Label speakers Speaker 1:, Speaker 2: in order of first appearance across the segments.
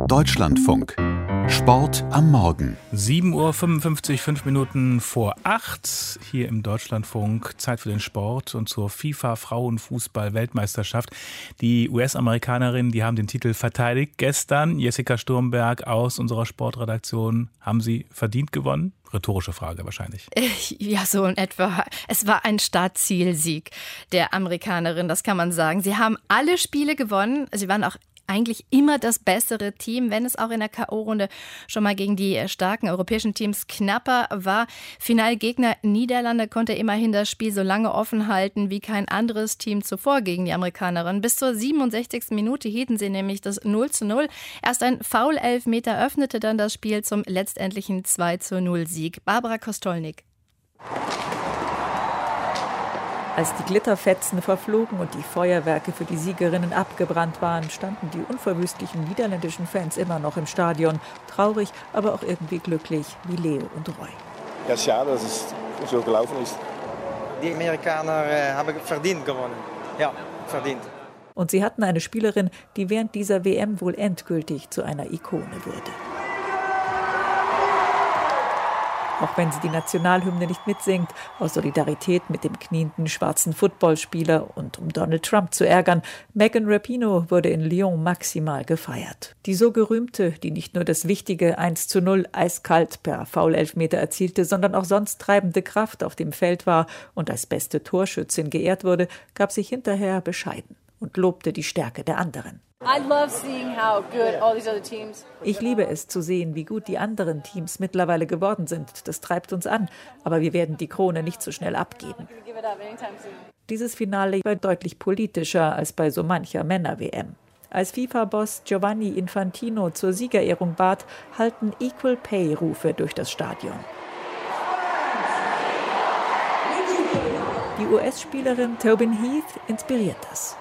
Speaker 1: Deutschlandfunk. Sport am Morgen.
Speaker 2: 7:55 Uhr, 5 Minuten vor 8 hier im Deutschlandfunk. Zeit für den Sport und zur FIFA-Frauenfußball-Weltmeisterschaft. Die US-Amerikanerinnen, die haben den Titel verteidigt. Gestern, Jessica Sturmberg aus unserer Sportredaktion, haben sie verdient gewonnen? Rhetorische Frage wahrscheinlich.
Speaker 3: Ja, so in etwa. Es war ein Startzielsieg der Amerikanerin, das kann man sagen. Sie haben alle Spiele gewonnen. Sie waren auch eigentlich immer das bessere Team, wenn es auch in der K.O.-Runde schon mal gegen die starken europäischen Teams knapper war. Finalgegner Niederlande konnte immerhin das Spiel so lange offen halten wie kein anderes Team zuvor gegen die Amerikanerin. Bis zur 67. Minute hielten sie nämlich das 0:0. Erst ein Foul-Elfmeter öffnete dann das Spiel zum letztendlichen 2:0-Sieg. Barbara Kostolnik.
Speaker 4: Als die Glitterfetzen verflogen und die Feuerwerke für die Siegerinnen abgebrannt waren, standen die unverwüstlichen niederländischen Fans immer noch im Stadion. Traurig, aber auch irgendwie glücklich, wie Leo und Roy.
Speaker 5: Ja, schade, dass es so gelaufen ist.
Speaker 6: Die Amerikaner haben verdient gewonnen. Ja, verdient.
Speaker 4: Und sie hatten eine Spielerin, die während dieser WM wohl endgültig zu einer Ikone wurde. Auch wenn sie die Nationalhymne nicht mitsingt, aus Solidarität mit dem knienden schwarzen Footballspieler und um Donald Trump zu ärgern, Megan Rapinoe wurde in Lyon maximal gefeiert. Die so gerühmte, die nicht nur das wichtige 1:0 eiskalt per Foul-Elfmeter erzielte, sondern auch sonst treibende Kraft auf dem Feld war und als beste Torschützin geehrt wurde, gab sich hinterher bescheiden und lobte die Stärke der anderen. Ich liebe es zu sehen, wie gut die anderen Teams mittlerweile geworden sind. Das treibt uns an, aber wir werden die Krone nicht so schnell abgeben. Dieses Finale war deutlich politischer als bei so mancher Männer-WM. Als FIFA-Boss Giovanni Infantino zur Siegerehrung bat, hallten Equal Pay-Rufe durch das Stadion. Die US-Spielerin Tobin Heath inspiriert das.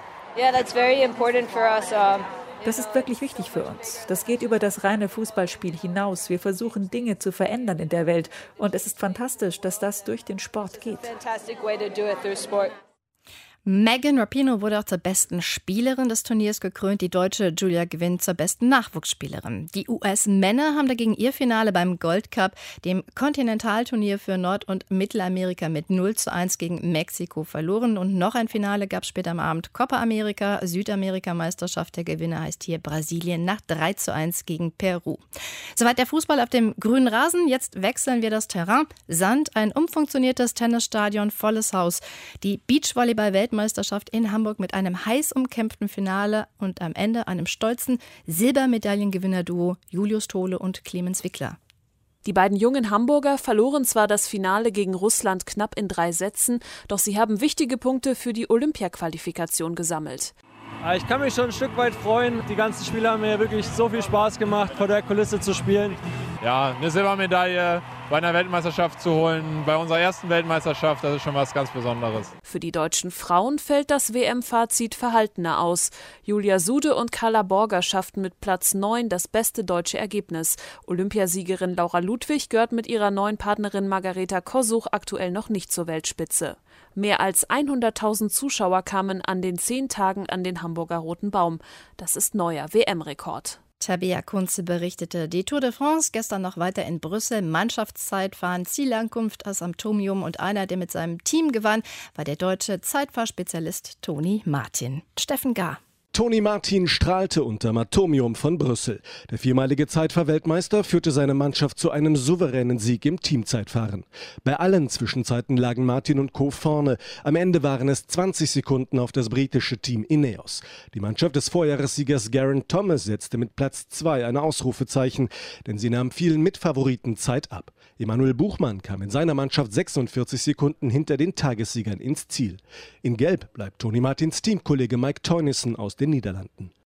Speaker 4: Das ist wirklich wichtig für uns. Das geht über das reine Fußballspiel hinaus. Wir versuchen, Dinge zu verändern in der Welt. Und es ist fantastisch, dass das durch den Sport geht.
Speaker 3: Megan Rapinoe wurde auch zur besten Spielerin des Turniers gekrönt. Die Deutsche Julia Gwinn zur besten Nachwuchsspielerin. Die US-Männer haben dagegen ihr Finale beim Gold Cup, dem Kontinentalturnier für Nord- und Mittelamerika, mit 0:1 gegen Mexiko verloren. Und noch ein Finale gab es später am Abend. Copa America, Südamerika-Meisterschaft. Der Gewinner heißt hier Brasilien nach 3:1 gegen Peru. Soweit der Fußball auf dem grünen Rasen. Jetzt wechseln wir das Terrain. Sand, ein umfunktioniertes Tennisstadion, volles Haus. Die Beachvolleyball-Weltmeisterschaft in Hamburg mit einem heiß umkämpften Finale und am Ende einem stolzen Silbermedaillengewinner-Duo Julius Tole und Clemens Wickler.
Speaker 7: Die beiden jungen Hamburger verloren zwar das Finale gegen Russland knapp in 3 Sätzen, doch sie haben wichtige Punkte für die Olympia-Qualifikation gesammelt.
Speaker 8: Ich kann mich schon ein Stück weit freuen. Die ganzen Spiele haben mir wirklich so viel Spaß gemacht, vor der Kulisse zu spielen.
Speaker 9: Ja, eine Silbermedaille bei einer Weltmeisterschaft zu holen, bei unserer ersten Weltmeisterschaft, das ist schon was ganz Besonderes.
Speaker 7: Für die deutschen Frauen fällt das WM-Fazit verhaltener aus. Julia Sude und Carla Borger schafften mit Platz 9 das beste deutsche Ergebnis. Olympiasiegerin Laura Ludwig gehört mit ihrer neuen Partnerin Margareta Kosuch aktuell noch nicht zur Weltspitze. Mehr als 100.000 Zuschauer kamen an den 10 Tagen an den Hamburger Roten Baum. Das ist neuer WM-Rekord.
Speaker 3: Tabea Kunze berichtete. Die Tour de France gestern noch weiter in Brüssel. Mannschaftszeitfahren, Zielankunft aus Atomium und einer, der mit seinem Team gewann, war der deutsche Zeitfahrspezialist Toni Martin. Steffen Gahr.
Speaker 10: Toni Martin strahlte unterm Atomium von Brüssel. Der viermalige Zeitfahrweltmeister führte seine Mannschaft zu einem souveränen Sieg im Teamzeitfahren. Bei allen Zwischenzeiten lagen Martin und Co. vorne. Am Ende waren es 20 Sekunden auf das britische Team Ineos. Die Mannschaft des Vorjahressiegers Geraint Thomas setzte mit Platz 2 ein Ausrufezeichen, denn sie nahm vielen Mitfavoriten Zeit ab. Emanuel Buchmann kam in seiner Mannschaft 46 Sekunden hinter den Tagessiegern ins Ziel. In Gelb bleibt Toni Martins Teamkollege Mike Teunissen aus den Niederlanden.